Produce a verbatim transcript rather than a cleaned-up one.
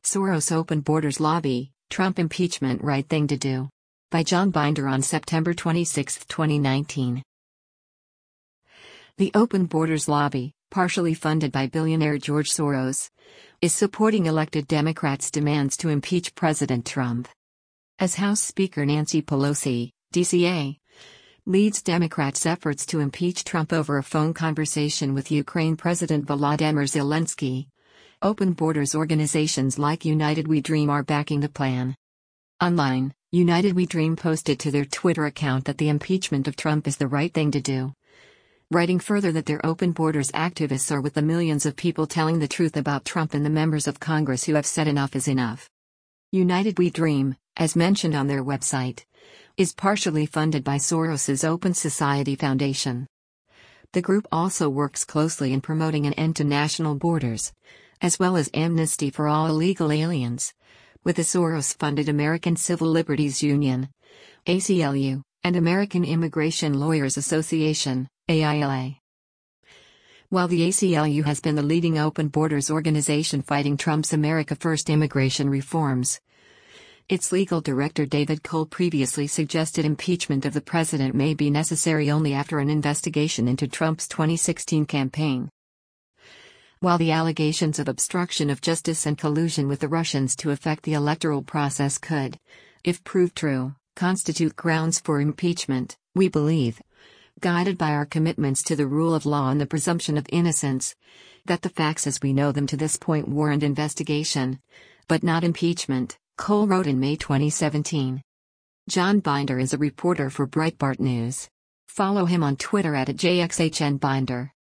Soros Open Borders Lobby, Trump Impeachment Right Thing to Do. By John Binder on September twenty-sixth, twenty nineteen. The Open Borders Lobby, partially funded by billionaire George Soros, is supporting elected Democrats' demands to impeach President Trump. As House Speaker Nancy Pelosi, D C A, leads Democrats' efforts to impeach Trump over a phone conversation with Ukraine President Volodymyr Zelensky, Open Borders organizations like United We Dream are backing the plan. Online, United We Dream posted to their Twitter account that the impeachment of Trump is the right thing to do, writing further that their Open Borders activists are with the millions of people telling the truth about Trump and the members of Congress who have said enough is enough. United We Dream, as mentioned on their website, is partially funded by Soros's Open Society Foundation. The group also works closely in promoting an end to national borders, as well as amnesty for all illegal aliens, with the Soros-funded American Civil Liberties Union, A C L U, and American Immigration Lawyers Association, A I L A. While the A C L U has been the leading open borders organization fighting Trump's America First immigration reforms, its legal director David Cole previously suggested impeachment of the president may be necessary only after an investigation into Trump's twenty sixteen campaign. While the allegations of obstruction of justice and collusion with the Russians to affect the electoral process could, if proved true, constitute grounds for impeachment, we believe, guided by our commitments to the rule of law and the presumption of innocence, that the facts as we know them to this point warrant investigation, but not impeachment, Cole wrote in May twenty seventeen. John Binder is a reporter for Breitbart News. Follow him on Twitter at J X H N Binder.